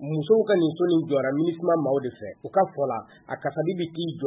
musow ka nin so nin jɔra MINUSMA maaw de fɛ u ka fɔ la a kasabi bi t'i jɔ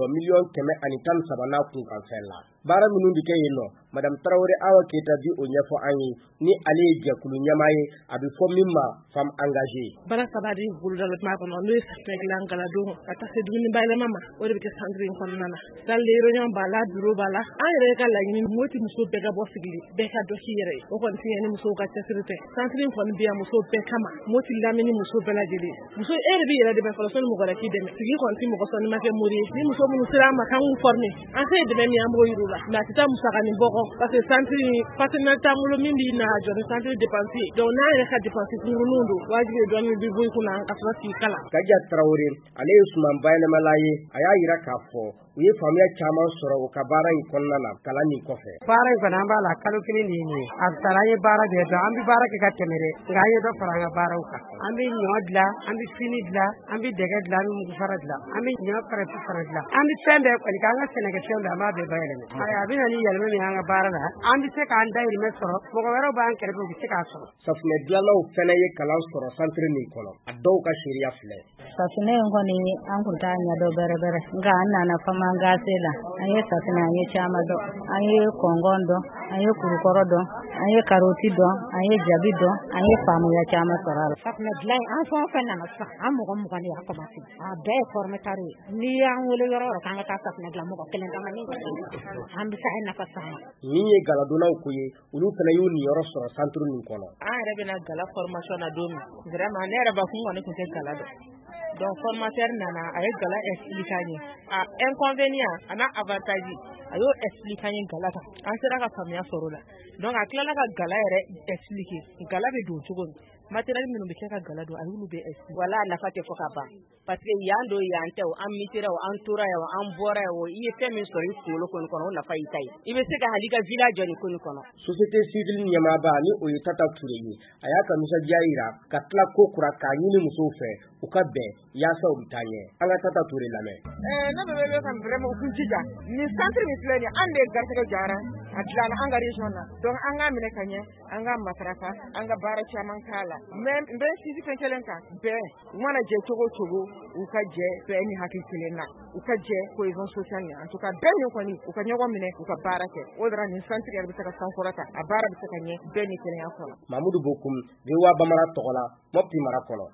$113 kun kan fɛn la baara minnu bi kɛ yen nɔ Madame Tarawele Awa Keyita bi o ɲɛfɔ an ye ni ale ye jɛkulu ɲɛmaa ye a bɛ fɔ min ma femme engagée baara saba de bolodalotuma kɔnɔ n'o ye safunɛ dilan galadon ka taa se dumuni bayɛlɛma ma o de bɛ kɛ centre in kɔnɔna na salle de réunion b'a la bureau b'a la an yɛrɛ ka laɲini moti muso bɛɛ ka bɔ sigili bɛɛ ka dɔ k'i yɛrɛ ye o kɔni tiɲɛ ni musow ka cɛsiri tɛ centre in kɔni bɛ yan muso bɛɛ kama moti lamini muso bɛɛ lajɛlen muso e de bɛ yɛrɛ dɛmɛ fɔlɔ sɔni mɔgɔ wɛrɛ k'i dɛmɛ sigi kɔni ti mɔgɔ sɔnni ma kɛ mori ye ni muso minnu sera an ma k'an k'u former an se dɛmɛ min an b'o yir'u la mais a tɛ taa musakanin bɔ kɔ parce que centre in partenaire t'an bolo min b'i na jɔ ni centre dépense ye donc n'an yɛrɛ ka dépense kunkuruninw don wajibi ye dɔɔnin bi bɔ i kunna ka sɔrɔ k'i kalan Kaja Tarawele ale ye suman bayɛlɛmala ye a y'a yira k'a fɔ u ye faamuya caman sɔrɔ u ka baara in kɔnɔna na kalan nin kɔfɛ baara in fana an b'a la kalo kelen de ye nin ye a sara an ye baara bɛɛ dɔn an bɛ baara kɛ ka tɛmɛ dɛ nka an ye dɔ fara an ka baaraw kan an bɛ ɲɔ dilan an bɛ fini dilan an bɛ dɛgɛ dilan an bɛ mugu fara dilan an bɛ ɲɔ farafin fara dilan an bɛ fɛn bɛɛ kɔni k'an ka sɛnɛkɛfɛnw da an b'a bɛɛ bayɛlɛma a bɛ na ni yɛlɛma min an ka baara la an bɛ se k'an dahirimɛ sɔrɔ mɔgɔ wɛrɛw b'an kɛrɛfɛ u bɛ se k'a sɔrɔ safunɛ dilanlaw fɛnɛ ye kalan sɔrɔ centre nin kɔnɔ a dɔw ka sariya filɛ safunɛ in kɔni an kun t'a ɲɛdɔn bɛrɛbɛrɛ nka an nana fama gase la an ye safunɛ an ye caman dɔn an ye kɔngɔn dɔn an ye kurukɔrɔ dɔn an ye karoti dɔn an ye jabi dɔn an ye faamuya caman sɔrɔ a la safunɛ dilan an fɛn o fɛn nana sisan an mɔgɔ mugan de y'a commencé a bɛɛ ye formatari ye n'i y'an wele yɔrɔ yɔrɔ k'an ka taa safunɛ dilan mɔgɔ kelen kama min an bɛ se a ye nafa s'an ma min ye galadonnaw ko ye olu fɛnɛ y'u niyɔrɔ sɔrɔ centre nin kɔnɔ an yɛrɛ bɛna gala formation na don min vraiment ne yɛrɛ bakun kɔni tun tɛ gala dɔn donc formateur nana a ye gala expliquer an ye a inconvénient a n'a avantage a y'o expliquer an ye gala kan an sera ka faamuya sɔrɔ o la donc a tilala ka gala yɛrɛ expliquer gala bɛ don cogo min matériel minnu bɛ kɛ ka gala don a y'olu bɛ expliquer wala nafa tɛ fɔ ka ban parce que yan do yan tɛ an mitira an tora yan an bɔra yan i ye fɛn min sɔrɔ i kunkolo kɔnɔ o nafa y'i ta ye i bɛ se ka hali ka village jɔ nin ko nin kɔnɔ société civile ɲɛmaaba ni o ye Tata Ture ye a y'a ka nisɔndiya yira ka tila ko kura k'a ɲini musow fɛ u ka bɛn yaasa u bɛ taa ɲɛ an ka Tata Ture lamɛn ne bɛ wele ka vraiment u k'u jija nin centre min filɛ nin an de ye garisɛgɛ jara a dilanna an ka région na donc an k'a minɛ ka ɲɛ an k'a matarafa an ka baara caman k'a la mais n bɛ sisi fɛn kelen kan bɛn u mana jɛ cogo o cogo u ka jɛ bɛɛ ni hakili kelen na u ka jɛ cohésion sociale en tout cas bɛɛ ni kɔni u ka ɲɔgɔn minɛ u ka baara kɛ o dara nin centre yɛrɛ bɛ se ka sankɔrɔta a baara bɛ se ka ɲɛ bɛɛ ni kelenya kɔnɔ Mamudu Bokum VOA Bamara tɔgɔ la Mopti mara kɔnɔ